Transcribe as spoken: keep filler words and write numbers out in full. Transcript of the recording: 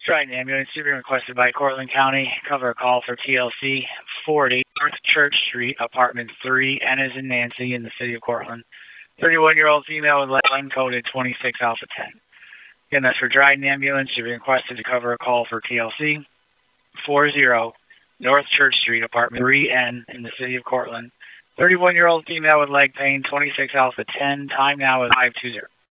Dryden Ambulance, you're being requested by Cortland County. Cover a call for T L C forty, North Church Street, apartment three, N as in Nancy, in the city of Cortland. thirty-one-year-old female with line coded twenty-six Alpha ten. Again, that's for Dryden Ambulance. You're being requested to cover a call for T L C forty, North Church Street, apartment three N, in the city of Cortland. thirty-one-year-old female with leg pain, twenty-six Alpha ten. Time now is five two zero.